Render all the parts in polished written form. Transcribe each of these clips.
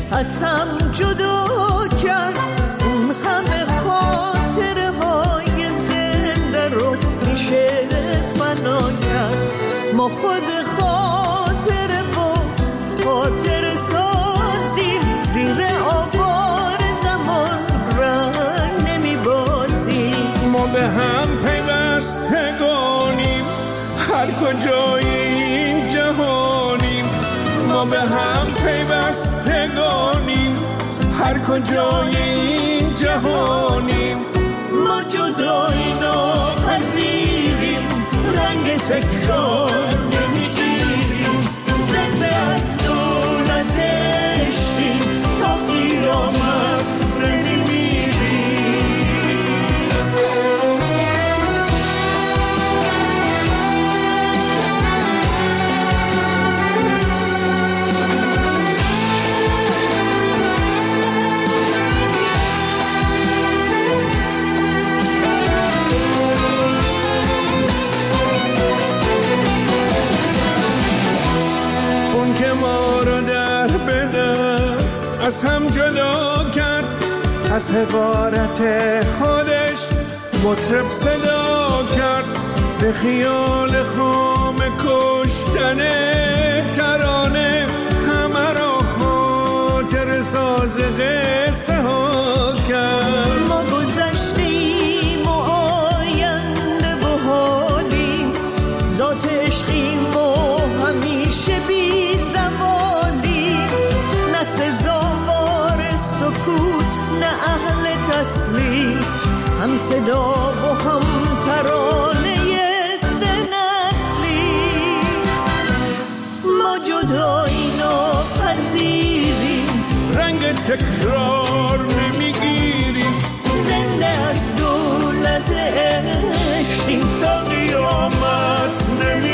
از هم جدا کرد. اون همه خاطره های زنده رو میشه فنا کرد. ما خود خاطره و خاطره سازیم، زیر آوار زمان رنگ نمیبازیم. ما به هم پیوستگانیم، هر کجای این جهانیم. ما به هم پیوستگانیم، هر کجای این جهانیم. ما جدایی ناپذیریم، رنگ تکرار نمیگیریم. زنده از دولت عشقیم، تا قیامت نمیمیریم. از هم جدا کرد، از حقارت خودش مطرب صدا کرد. به خیال خام کشتن ترانه همه را خاطر ساز قصه ها کرد. ما گذشتیم و آینده و حالیم، ذات عشقیم و همیشه بی زوالیم. نه سزاوار سکوت، نه اهل تسلیم، هم صدا و هم ترانه سه نسلی. ما جدایی ناپذیریم، رنگ تکرار نمیگیریم. زنده از دولت عشقیم، تا قیامت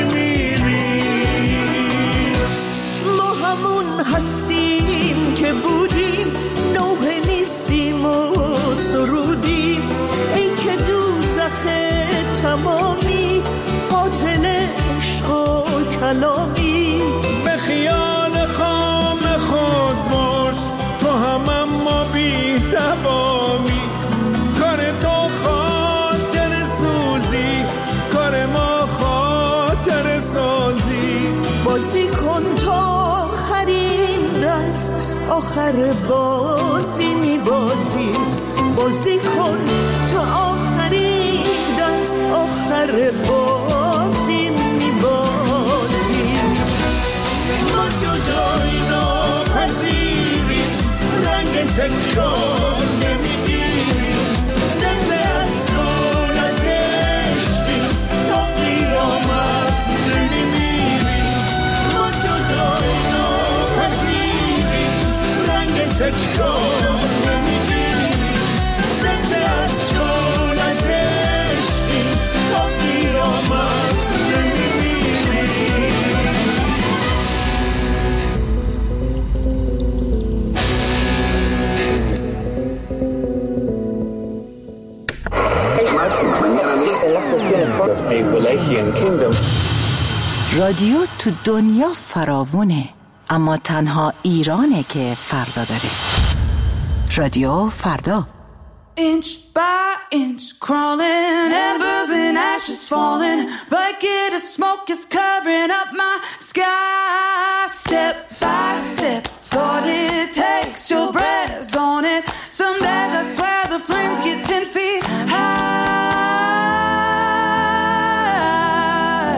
نمیمیریم. ما همون هستیم که بودیم، نوحه نیستیم و سرودیم. ای که دوزخ تمامی، قاتل عشق و کلامی. به خیال خام خود باش، تو هم اما بی توامی. کار تو خاطر سوزی، کار ما خاطر سازی. بازی کن تا آخرین دست، آخر بازی میبازی. بازی کن تا آخرین دست، آخر بازی میبازی. ما جدایی ناپذیریم، رنگ تکرار نمیگیریم. زنده از دولت عشقیم، تا قیامت نمیمیریم. ما جدایی ناپذیریم، رنگ تکرار نمیگیریم. زنده از دولت عشقیم، تا قیامت نمیمیریم. رادیو تو دنیا فراوونه، اما تنها ایرانه که فردا داره. رادیو فردا. Inch by inch crawling, embers and ashes falling, blanket of smoke is covering up my sky. Step by step, thought it takes your breath, don't it? Some days I swear the flames get 10 feet high.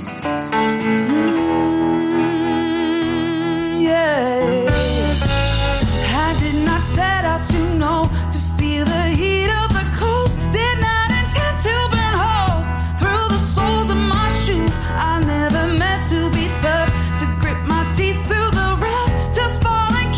Yeah, I did not set out to know, to feel the heat of the coast, did not intend to burn holes through the soles of my shoes. I never meant to be tough, to grip my teeth through the rough, to fall and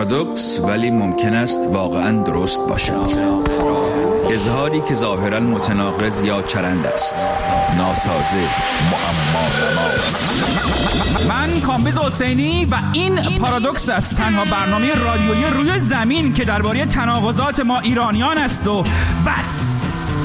پارادوکس ولی ممکن است واقعاً درست باشد. اظهاری که ظاهراً متناقض یا چرند است. ناسازه، معما. من کامبیز حسینی و این پارادوکس است، تنها برنامه رادیویی روی زمین که درباره تناقضات ما ایرانیان است و بس.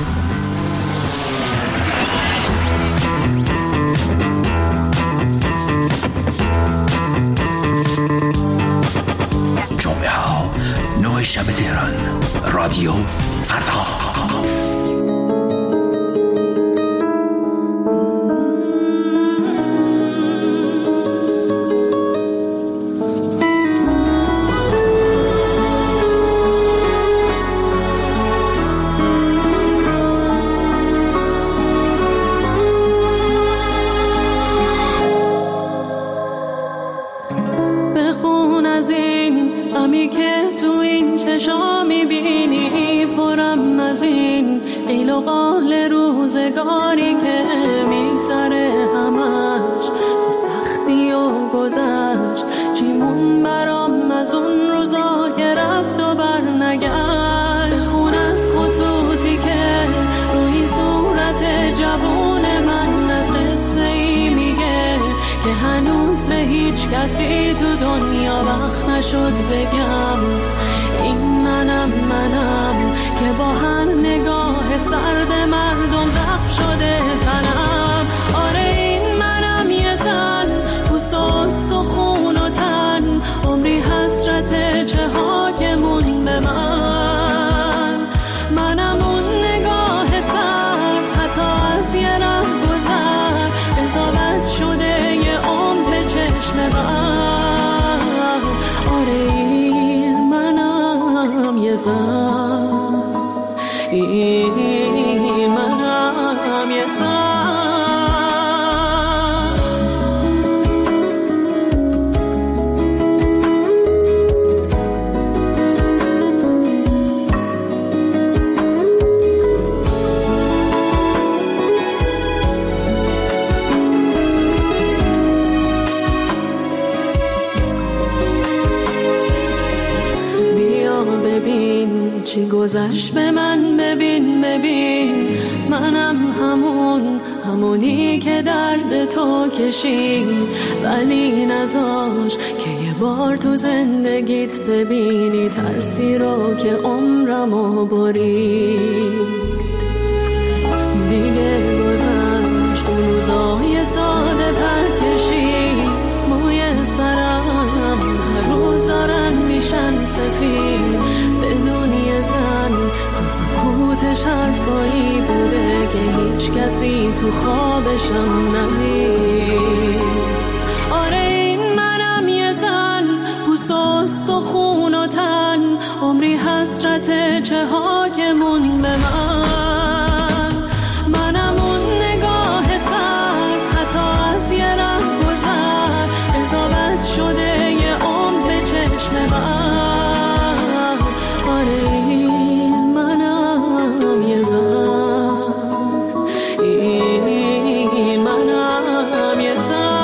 جمعه ها 9 شب تهران، رادیو فردا. روزگاری که میگذره همش تو سختی و گذشت، چیمون برام از اون روزا که رفت و برنگشت. خون از خطوطی که روی صورت جوون من از قصه ای میگه که هنوز به هیچ کسی تو دنیا وقت نشد بگم. این منم که با هر نگاه سرد مردم زخم شده تنم. آره این منم یه زن، پوست و خون و تن، عمری حسرت چه ها که مون به من. منم اون نگاه سرد، حتی از یه ره گذر قضاوت شده یه عمر به چشم من. آره این منم یه زن، این منم یه زن. بیا ببین چی گذشت به من، ببین منم همونی که درد تو کشید، ولی نذاش که یه بار تو زندگیت ببینی ترسی رو که عمرمو برید. دیگه گذشت اون روزای ساده پرکشید، موی سرم هر روز دارن میشن سفید. بدون یه زن تو سکوتش حرفایی بوده که هیچ کسی تو خوابشم ندید. آره این منم یه زن، پوست و خون و تن، عمری حسرت چه ها که مون به من. منم اون نگاه سرد، حتی از یه ره گذر قضاوت شده یه عمر به چشم من. آره این منم یه زن، این منم یه زن.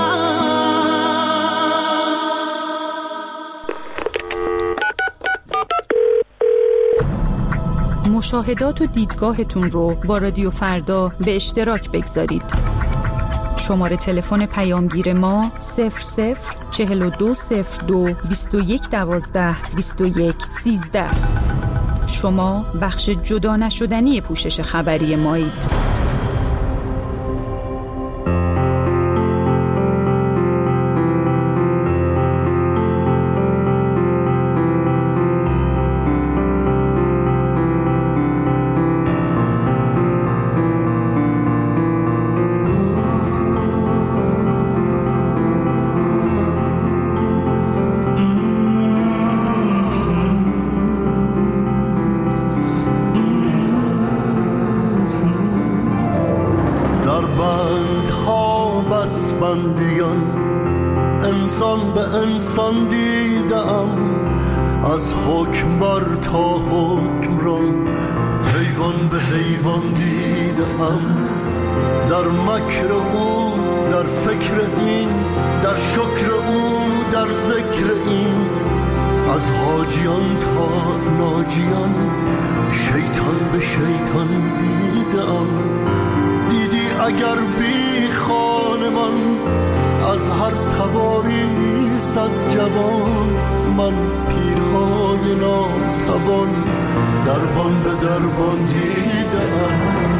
مشاهدات و دیدگاهتون رو با رادیو فردا به اشتراک بگذارید. شماره تلفن پیامگیر ما 004202 2112 2113. شما بخش جدا نشدنی پوشش خبری مایید. انسان به انسان دیدم، از حکمبر تا حکمران، حیوان به حیوان دیدم. در مکر او، در فکر این، در شکر او، در ذکر این، از حاجیان تا ناجیان شیطان به شیطان دیدم. دیدی اگر بی خانمان از هر تباری صد جوان، من پیرهای ناتوان دربان به دربان دیدم.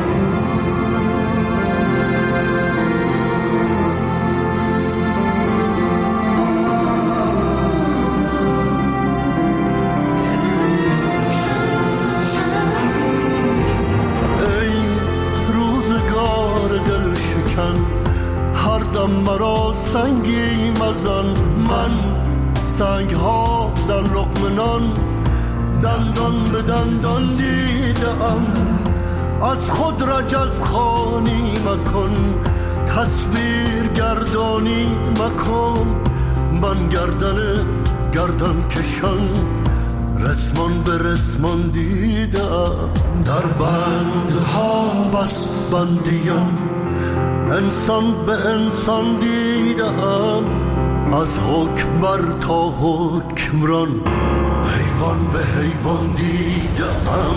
هر دم مرا سنگی مزن، من سنگ ها در لقمه نان دندان به دندان دیدم. از خود رجز خوانی مکن، تصویر گردانی مکن. من گردن کشان رسمان به رسمان دیدم. در بندها بس بندیان انسان به انسان دیدم. از حکمر تا حکمران حیوان به حیوان دیدم.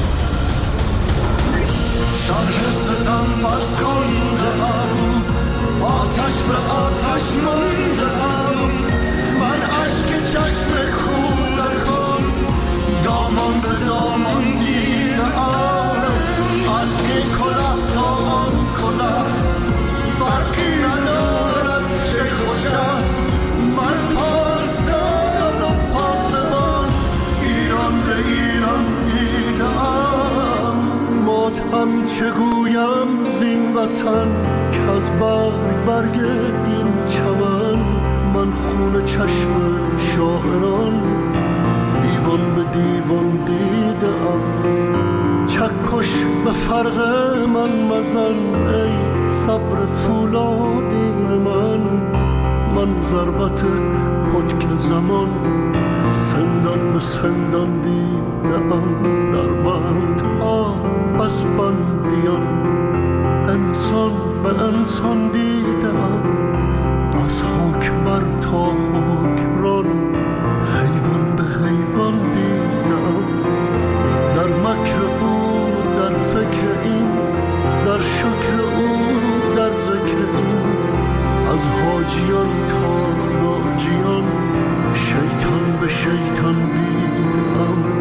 شرح ستم از خواندم، آتش به آتش ماندم. من اشک چشم کودکان دامان به دامان دیدم. از این کلاه تا آن کلاه فرقی ندارد چه خوشم. من پاسدار و پاسبان ایران به ایران دیدم. ماتم چگویم زین وطن که از برگ این چمن. من خون چشم شاعران دیوان به دیوان دیدم. چکش به فرق من مزن ای صبر فولادین من ضربت پتک زمان سندان به سندان دیدم. در بندها بس بندیان انسان به انسان دیدم. از حکمر تا حکمران حیوان به حیوان دیدم. در مکر او در فکر این، در شکر او در ذکر این. از حاجیان تا ناجیان شیطان به شیطان دیدم.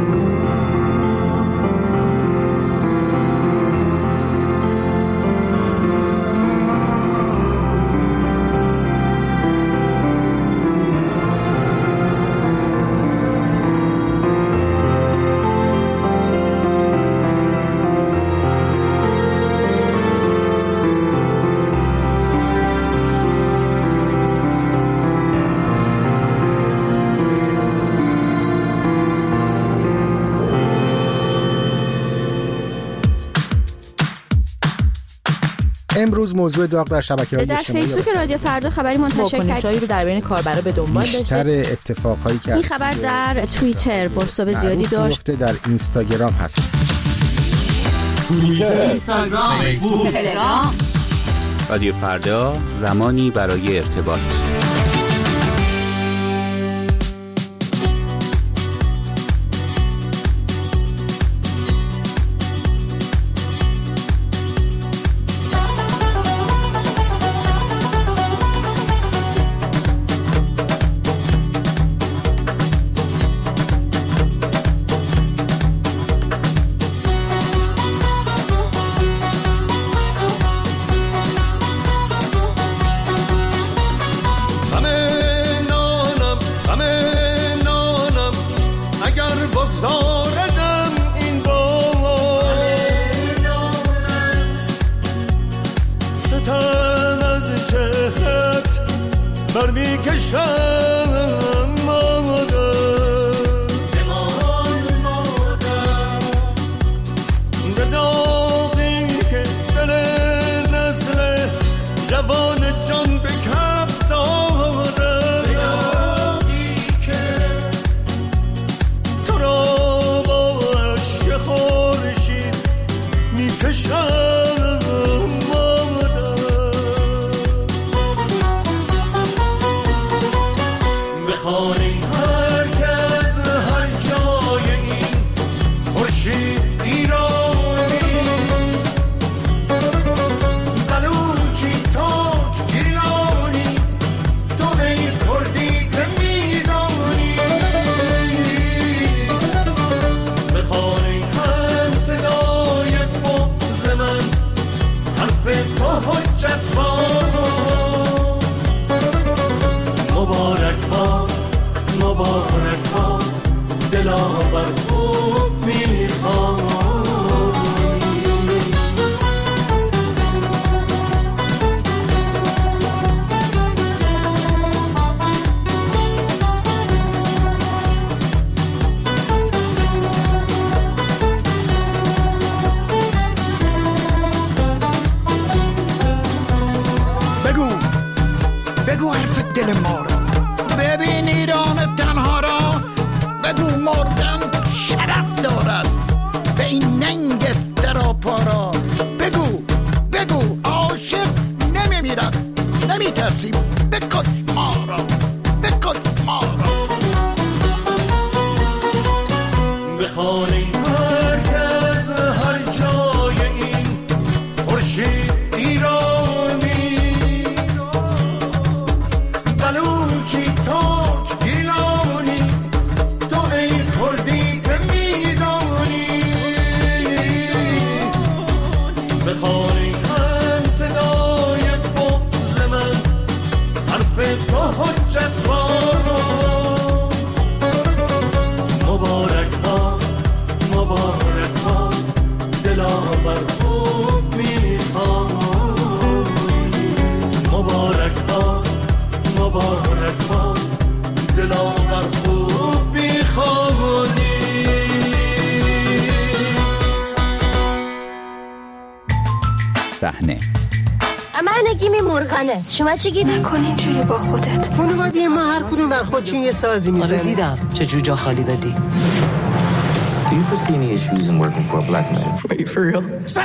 امروز موضوع داغ در شبکه‌های اجتماعی در فیسبوک رادیو فردا خبری منتشر کرد. واکنش‌هایی رو در بین کاربرا به دنبال داشته. بیشتر اتفاقایی که این خبر در توییتر بازتاب زیادی داشت. در اینستاگرام هست. اینستاگرام، فیسبوک، تلگرام. رادیو فردا، زمانی برای ارتباط. بگو حرف دل ما را، ببین ایران تنها را، بگو مردن شرف دارد به این ننگ سراپا را. بگو عاشق نمیمیرد، نمیترسیم، بکش ما را، بکش ما را. بخوانیم مرکز هر جای این خورشید ایرانی، بلوچی ترک گیلانی، تو ای کردی که میدانی. بخوانیم هم صدای بغض من، حرف تو حجت بارا. مبارک ها دلاور خوب میخوانی. مبارک ها دلاور خوب میخوانی. صحنه من گیمی مرغنه، شما چی گیری؟ نکن اینجوری با خودت. خانواده ما هر کدوم بر خودشون یه سازی میزنن. آره دیدم چه جوجا خالی دادی. Do you foresee any issues in working for a black man? Wait, for real?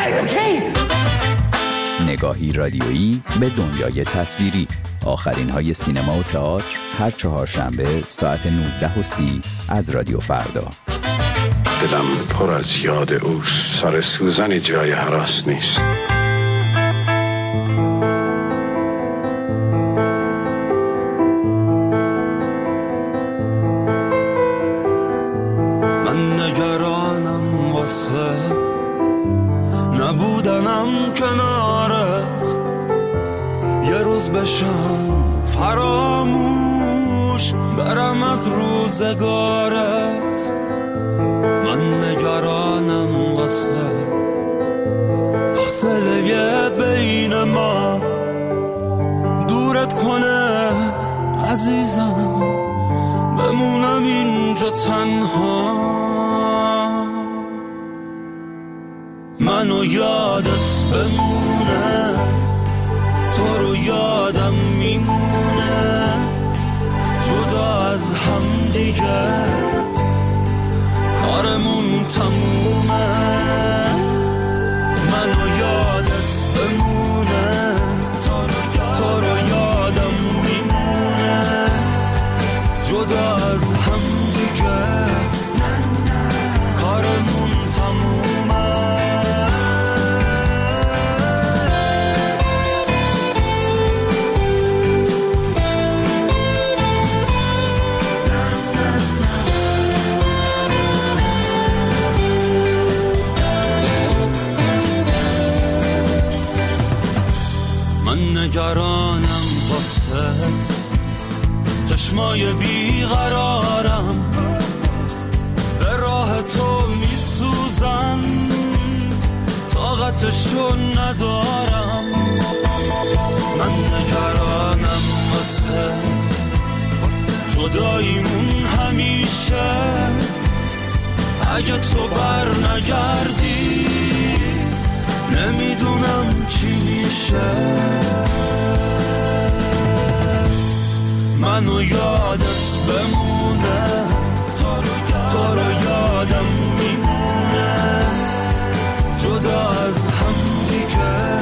نگاهی رادیویی به دنیای تصویری. آخرین های سینما و تئاتر هر چهارشنبه ساعت 19:30 از رادیو فردا. دلم پر از یاد اوست، سر سوزن جای هراس نیست. من نگرانم واسه نبودنم کنارت، یه روز بشم فراموش برم از روزگارت. من نگرانم واسه فاصله بین ما دورت کنه عزیزم، بمونم اینجا تنها. منو یادت بمونه، تو رو یادم میمونه، جدا از هم دیگه کارمون تمومه. منو یادت بمونه، تو رو یادم میمونه، جدا از هم دیگه کارمون تمومه. من نگرانم واسه چشمای بیقرارم، به راه تو میسوزم، طاقتشو ندارم. من نگرانم واسه جداییمون همیشه، اگه تو بر نگردی نمیدونم چی میشه. منو یادت بمونه، تو رو یادم میمونه، جدا از هم دیگه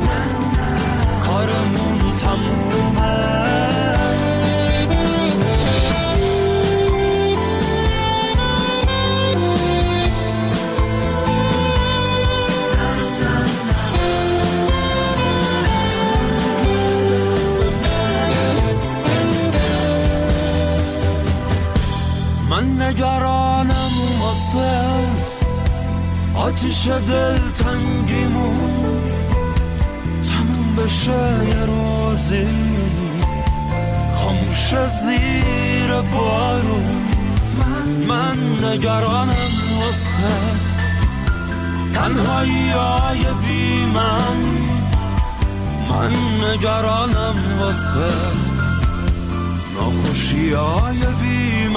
کارمون تمومه. من نگرانم واسه آتیش دل تنگیمون تموم بشه یه روزی، خاموش زیر بارون. من نگرانم واسه تنهایی های بی من نگرانم واسه ناخوشی های بی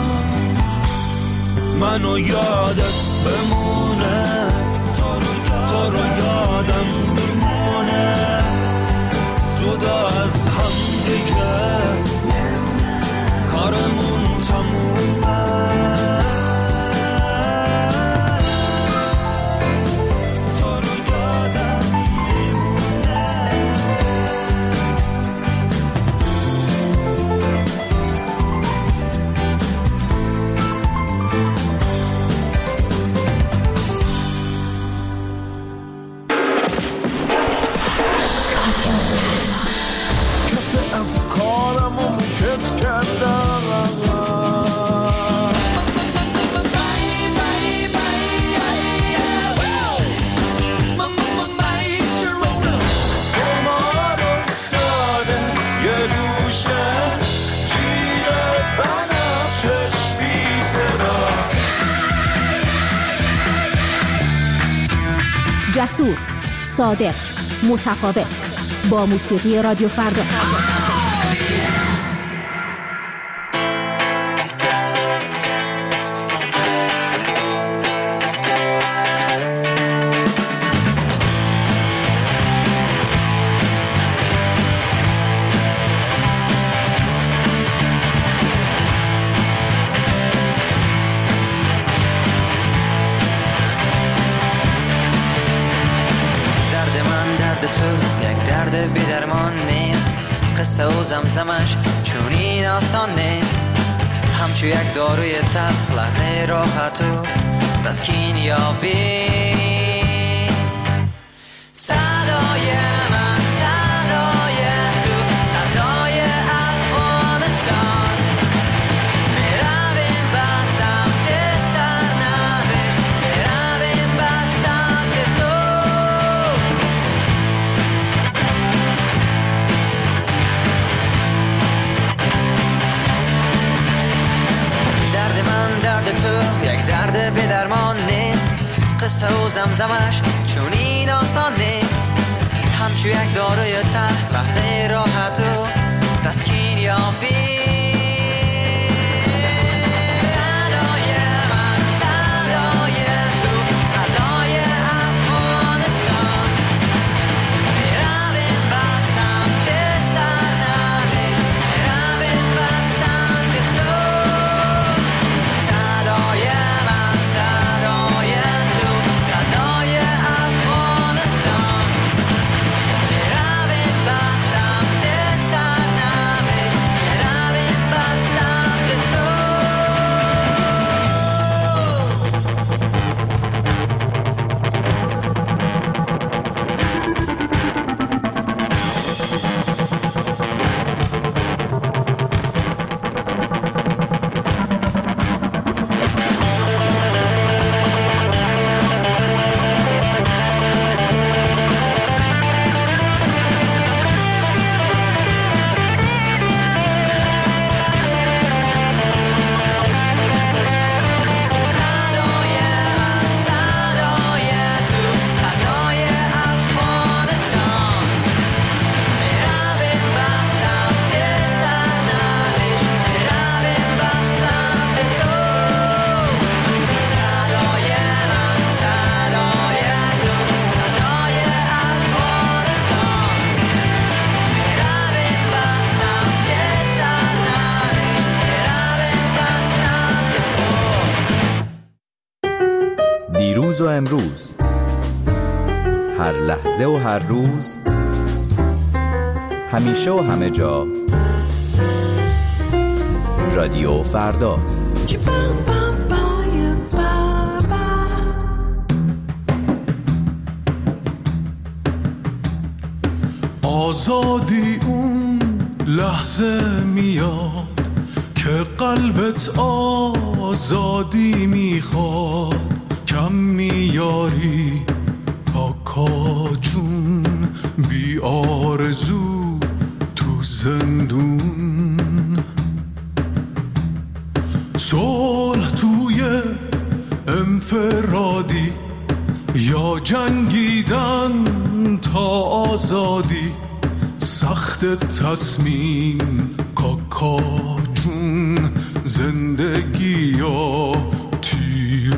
منو یادت بمونه، تو رو یادم میمونه، جدا جدا از هم دیگه کارمون تمومه تو رو یادم میمونه کف افکارمو موکت کردم قمار افتاده یه گوشه جیر بنفشش بی صدا جسور، صادق، متفاوت، با موسیقی رادیو فردا. درد من درد تو یک درد بی درمان نیست، قصه و زمزمش چون این آسان نیست، همچو یک داروی تلخ لحظه راحت و تسکین یابی. صدای من صدای تو صدای افغانستان، میرویم به سمت سرنوشت، میرویم به سمت صبح. درد من درد تو یک درد بی درمان نیست، قصه و زمزمش چون این آسان نیست، همچو یک داروی تلخ لحظه راحت و تسکین یابی. صدای من صدای تو صدای افغانستان، میرویم به سمت سرنوشت، میرویم به سمت صبح. صدای من صدای تو صدای افغانستان، میرویم به سمت سرنوشت، میرویم به سمت صبح. صدای من صدای تو صدای افغانستان، میرویم به سمت سرنوشت، میرویم به سمت صبح. صدای من صدای تو صدای افغانستان، میرویم به سمت سرنوشت، میرویم به سمت صبح. دیروز و امروز، هر لحظه و هر روز، همیشه و همه جا، رادیو فردا. آزادی اون لحظه میاد که قلبت آزادی میخواد، کم میاری پاکا جون بی آرزو تو زندون. صلح توی انفرادی یا جنگیدن تا آزادی، سخت تصمیم کاکا جون، زندگی یا تیر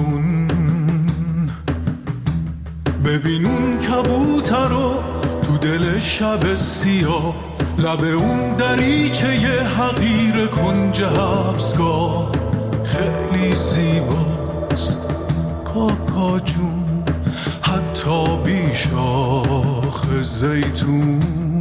بارون. ببین اون کبوتر رو تو دل شب سیاه، لب اون دریچه ی حقیر کنج حبسگاه خیلی زیباست کاکا جون، حتی بی شاخ زیتون.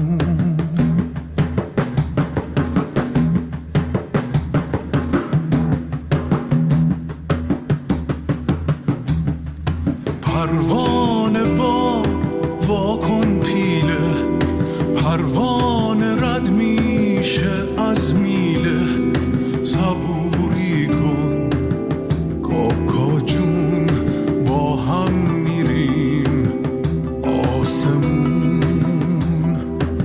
پروانه وا کن پیله، پروانه رد میشه از میله، صبوری کن کاکا جون، با هم میریم آسمون.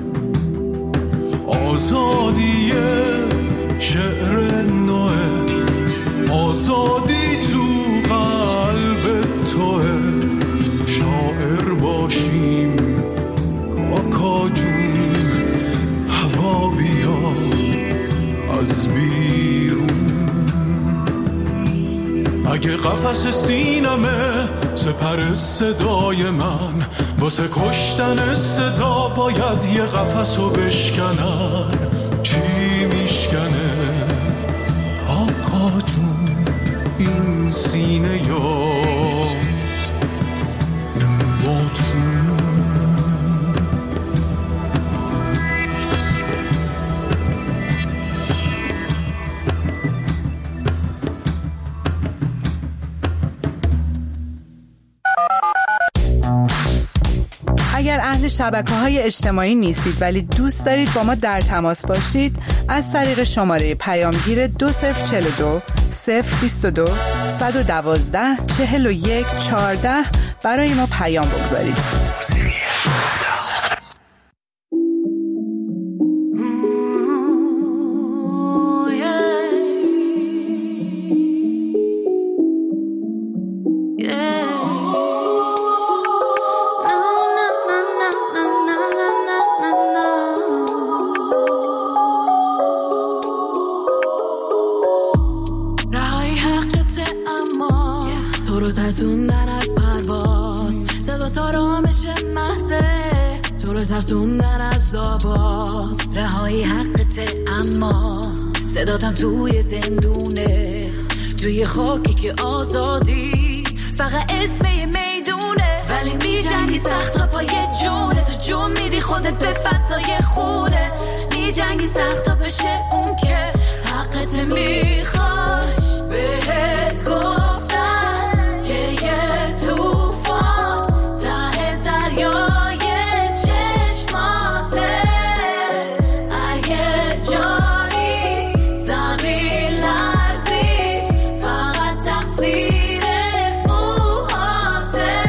آزادی شعر نوه، آزادی تو قلب توه، شاعر باشیم کاکا جون، هوا بیا از بیرون. اگه قفس سینمه سپر صدای من، واسه کشتن صدا باید یه قفسو بشکنن. چی میشکنه کاکا جون این سینه یا اگر اهل شبکه‌های اجتماعی نیستید ولی دوست دارید با ما در تماس باشید، از طریق شماره پیامگیر 2042 022 112 41 14 برای ما پیام بگذارید. ترسوندن از پرواز، صدا تا رامش محضه تو رو ترسوندن از آواز. رهایی حقته اما صداتم توی زندونه، توی خاکی که آزادی فقط اسم یه میدونه. ولی می جنگی سخت تا پای جونه، تو جون میدی خودت به فضای خونه. می جنگی سخت تا بشه اون که حقت میخواش. بهت گفتن که یه توفان ته دریای چشماته. اگه جایی زمین لرزی فقط تقصیر موهاته.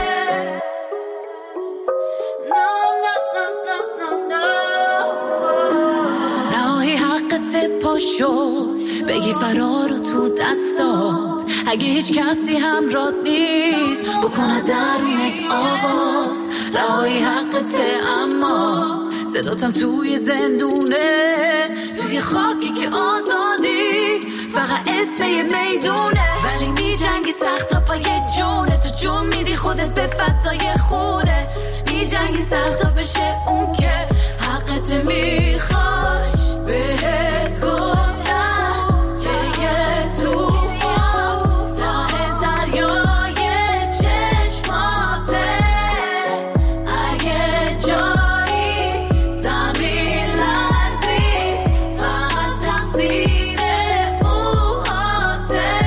راهی حقت پاشو بگی فرارو تو دستات. اگه هیچ کسی همراهت نیست بکنه درونت آواز. رهایی حقته اما صداتم توی زندونه، توی خاکی که آزادی فقط اسم یه میدونه. ولی می جنگی سخت تا پای جونه، تو جون میدی خودت به فضای خونه. می جنگی سخت تا بشه اون که حقت میخواش. بهت گفتم که یه توفان ته دریای چشماته. اگه جایی زمین لرزی فقط تقصیر موهاته.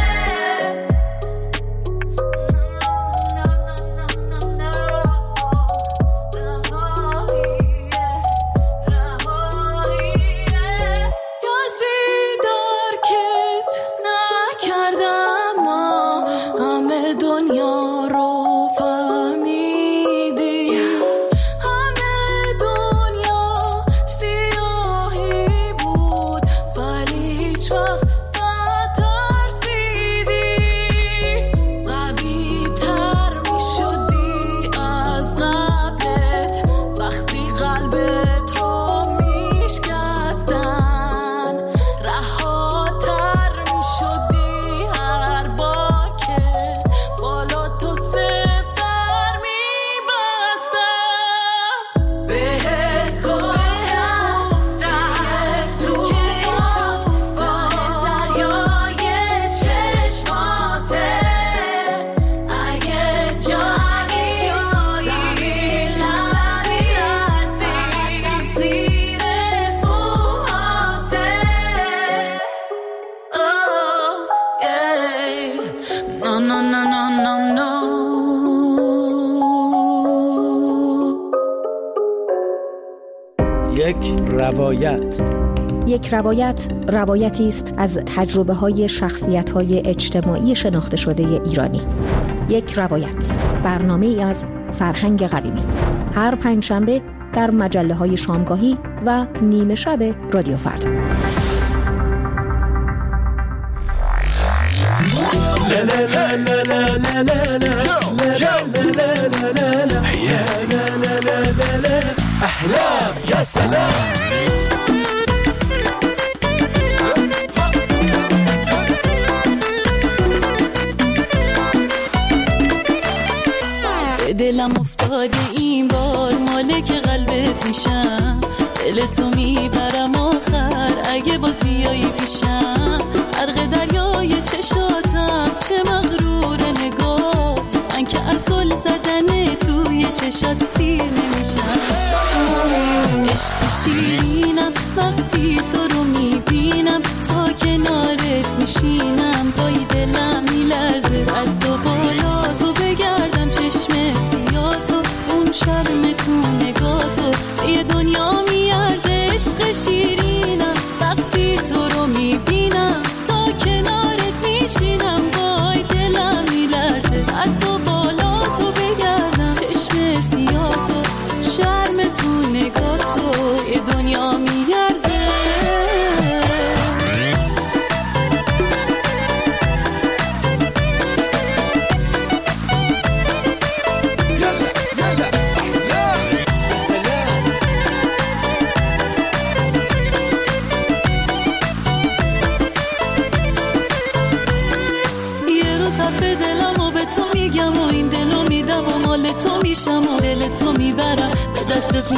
یک روایت روایتی است از تجربه‌های شخصیت‌های اجتماعی شناخته شده ایرانی. یک روایت، برنامه‌ای از فرهنگ قویمی. هر پنجشنبه در مجله‌های شامگاهی و نیمه شب رادیو فردا. احلام یا سلام. دلم افتاده این بار مالک قلبت میشم، دل تو میبرم آخر اگه باز بیایی پیشم. غرق دریای چشاتم چه مغرور نگاه، من که اصل زدن توی چشات سیر نمیشم. عشق شیرینم وقتی تو رو میبینم، تا کنارت میشینم پای دلم میلرزه. قد و بالا تو بگردم چشم سیاتو، اون شرم تو نگاتو یه دنیا میارزه. عشق شیرینم وقتی تو رو میبینم، تا کنارت میشینم وای دلم میلرزه. قد و بالا تو بگردم چشم سیاتو، شرم تو نگاتو یه دنیا میارزه. و دل تو میبرم به دستت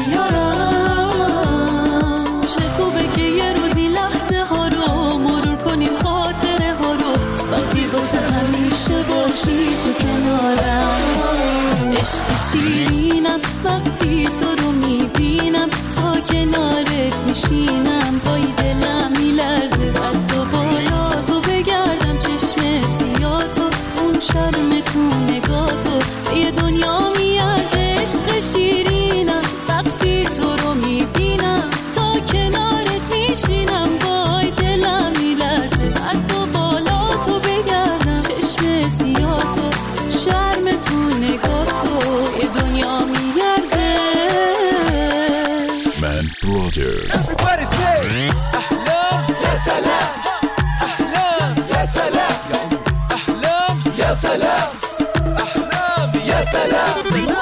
میارم. چه خوبه که یه روزی لحظه ها رو مرور کنیم، خاطره ها رو، وقتی واسه همیشه باشی تو کنارم. عشق شیرینم وقتی تو رو میبینم، تا کنارت میشینم پای دلم میلرزه. قد و بالا تو بگردم چشم سیاتو، اون شرم تو نگاتو یه دنیا میارزه. عشق شیرینم وقتی تو رو میبینم، تا کنارت میشینم وای دلم میلرزه. قد و بالا تو بگردم چشم سیاتو، شرم تو نگاتو یه دنیا میارزه. من برادر Everybody say احلام یا سلام، احلام یا سلام، احلام یا سلام، احلام یا سلام.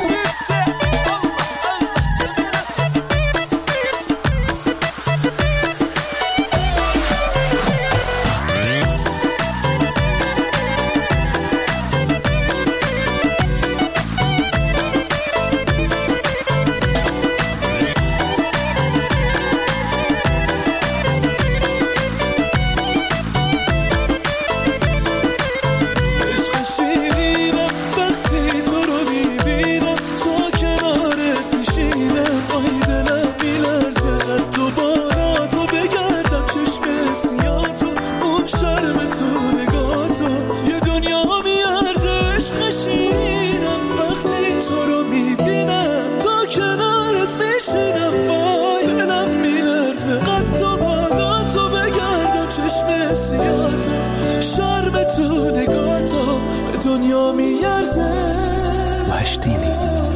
شرم تو نگاتو دنیا میارزه. مشتینی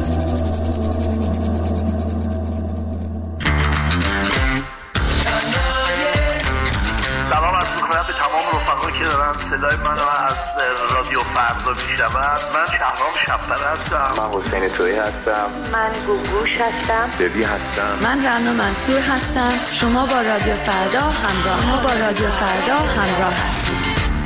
سلام عرض می‌کنم به تمام رفقایی که دارن صدای منو از رادیو فردا میشنون. من شهرام شب‌پره هستم. من حسین تویی هستم. من گوگوش هستم. ببی هستم. من رنا منصور هستم. شما با رادیو فردا همراه هستید.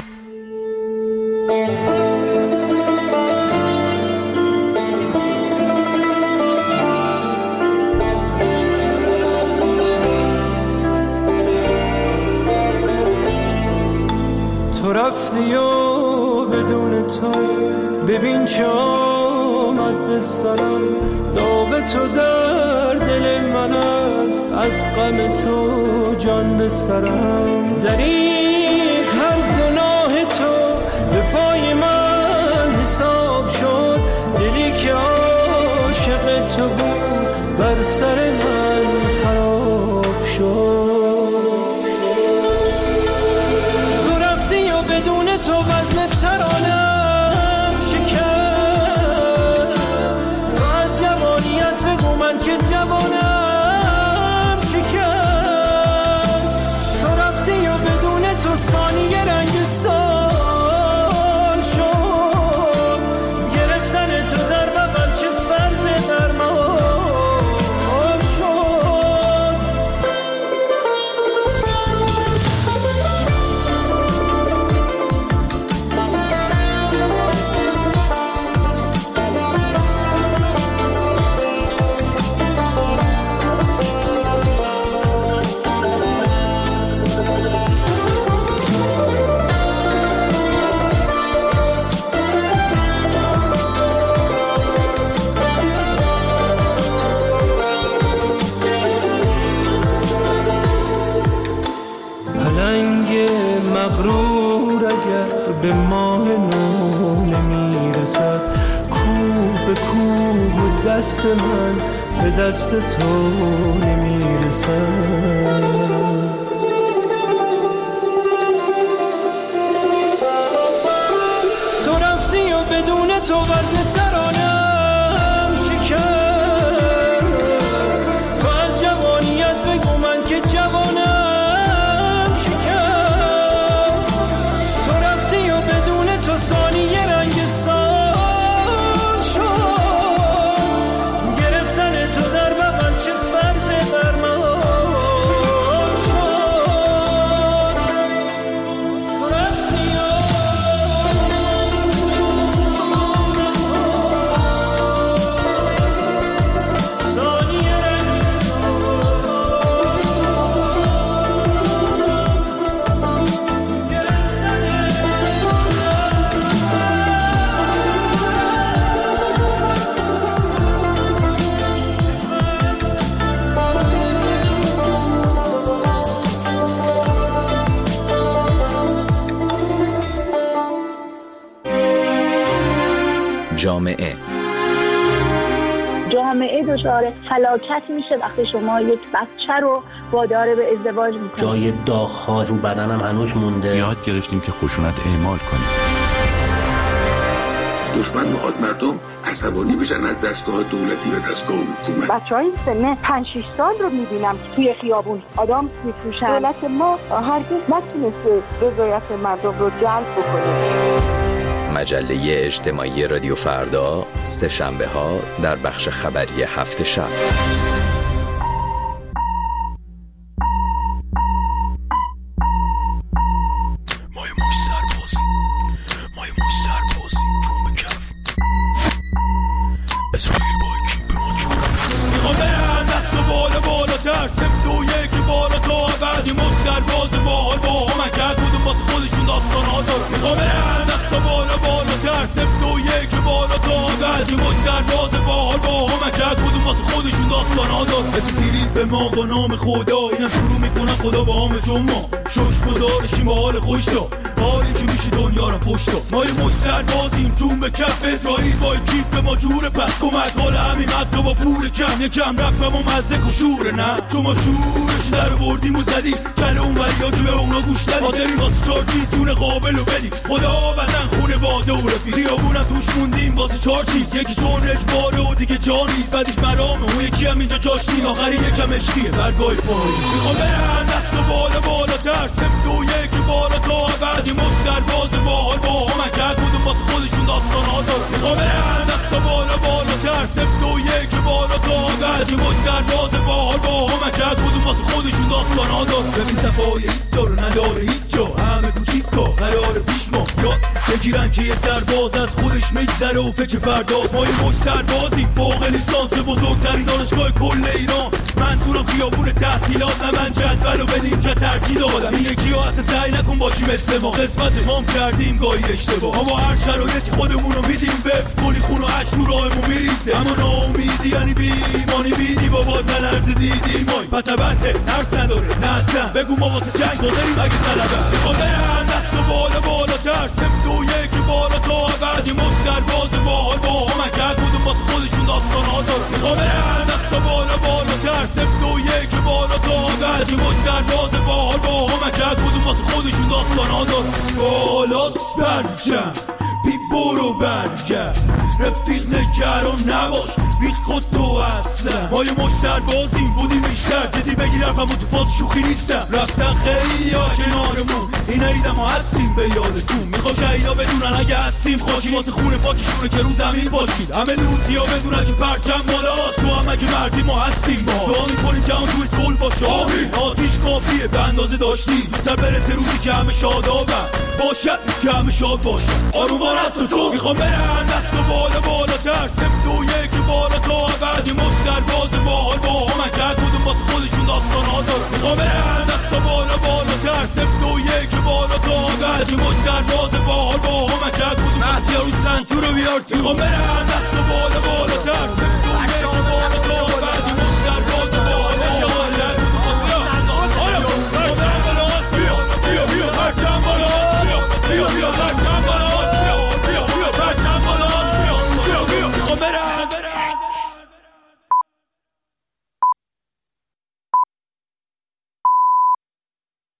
تو رفتی و بدون تو ببین چه آمد به سرم. داغ تو در دل من است، از غم تو جان به سرم. دریغ هر گناه تو به پای من حساب شد. دلی که عاشق تو بود بر سر من خراب مغرور اگر به ماه نو نمیرسد، کوه به کوه دست من به دست تو نمیرسد. بدون تو وزن ترانم شکر، تو از جوانیت بگو من که جوانم شکست. تو رفتی و بدون تو ثانیه رنگ سال شد، گرفتن تو در بغل چه فرض برمان شد. تو رفتی جامعه دچار فلاکت میشه وقتی شما یک بچه رو وادار به ازدواج میکنید. جای داغ‌ها رو بدنم هنوز مونده. یاد گرفتیم که خشونت اعمال کنیم. دشمن میخواد مردم عصبانی بشن از دستگاه دولتی و دستگاه حکومت. بچهای سن 5-6 سال رو میبینم توی خیابون آدم میفروشن. دولت ما هرگز نتونسته رضایت مردم رو جلب بکنه. مجله اجتماعی رادیو فردا، سه شنبه ها در بخش خبری هفت شب. مای مش سربازی جون به کف اسرائیل با کیپ ما جون میخوام برن دست و بالاتر سمت و یکی بالا تا بعدی مش سرباز باحال با همکت بودون واسه خودشون داستان ها دارن. میخوام برن دست و بالاتر سمت و یکی بالا تا بعدی مش سرباز باحال با همکت بودون واسه خودشون داستان ها دارن. اسپریت به ما با نام خدا اینم شروع میکنن خدا با همه چون ما شوش گذارشیم با حال خوش دا حالی که میشه دنیا رو پشت دا. ما یه مش سربازیم جون به کف اسرائیل با کیپ به ما جوره پس کمک حال همین مد با پول کم یکم رفت به ما مزه کشوره نه چون ما شورش در بردیم و زدیم کل اون بریا که به اونا گوش دادیم حاضرین واسه 4 چیز جون قابل رو بدیم خدا وطن خونه باده و رفیق خیابونم توش موندیم واسه 4 چیز یکی چون اجباره و دیگه جا نیست بعدش مرامه اون یکی هم اینجا جاش نیست آخری یکم عشقیه برگاه پای میخوام برن دست و بالاتر سمت و یکی بالا تا بعدی مش سرباز باحال با همکت بودون واسه خودشون داستان ها دارن. میخوام برن دست و بالاتر سمت و یکی بالا تا بعدی مش سرباز باحال با همکت بودون واسه خودشون داستان ها دارن. رفی صفای هیچ داره نداره هیچ جا همه کوچیکا قرار پیش ما یاد بگیرن که یه سرباز از خودش میگذره و فکر پرداز. ما یه مش سربازیم فوق لیسانس بزرگترین دانشگاه کل ایران منظورم خیابون تحصیلات نه من جدول و بدیم چه ترکیب دادم این یکی ها اصلا سعی نکن باشیم مثل ما قسمت ما کردیم گاهی اشتباه اما هر شرایطی خودمونو میدیم بف کنی خون و عشق رو راهمون میریزه اما ناامیدی یعنی بیمانی بیدی بابا نلرز دیدی مای پتبنده ترس نداره نه اصلا بگو ما واسه جنگ داریم اگه طلبه میخوام برن دست و بالاتر سمت و یکی بالا تا بعدی مش سرباز باحال با همکت بودون واسه خودشون داستان ها دارن. میخوام برن دست و بالاتر سمت و یکی بالا تا بعدی مش سرباز باحال با همکت بودون واسه خودشون داستان ها دارن. بالاست برجم بی برو برگرد رفیق نگران نباش هیچ خود تو هستم ما یه مش سربازیم بودیم بیشتر جدی بگیر حرفمو تو فاز شوخی نیستم رفتن خیلی ها کنارمون این عیدم ها هستیم به یادتون میخوام شهیدا بدونن اگه هستیم خاکی واسه خونه پاکشونه که رو زمین باشید همه لوتی ها بدونن که پرچم بالاست تو هم اگه مردی ما هستیم ما دعا میکنیم که هم توی صلح باشه آمین آتیش کافیه به اندازه داشتی زودتر برسه روزی که همه شادابن باشد که همه شاد باشه آرومان هست و تو میخوام برن دست و بالاتر سمت و یکی بالا تا بعدی مش سرباز باحال با همکت بودون واسه خودشون داستان ها دارن. میخوام برن دست و بالاتر سمت و یکی بالا تا بعدی مش سرباز باحال با همکت بودون مهدی روی سنتور رو بیار تو میخوام برن دست و بالاتر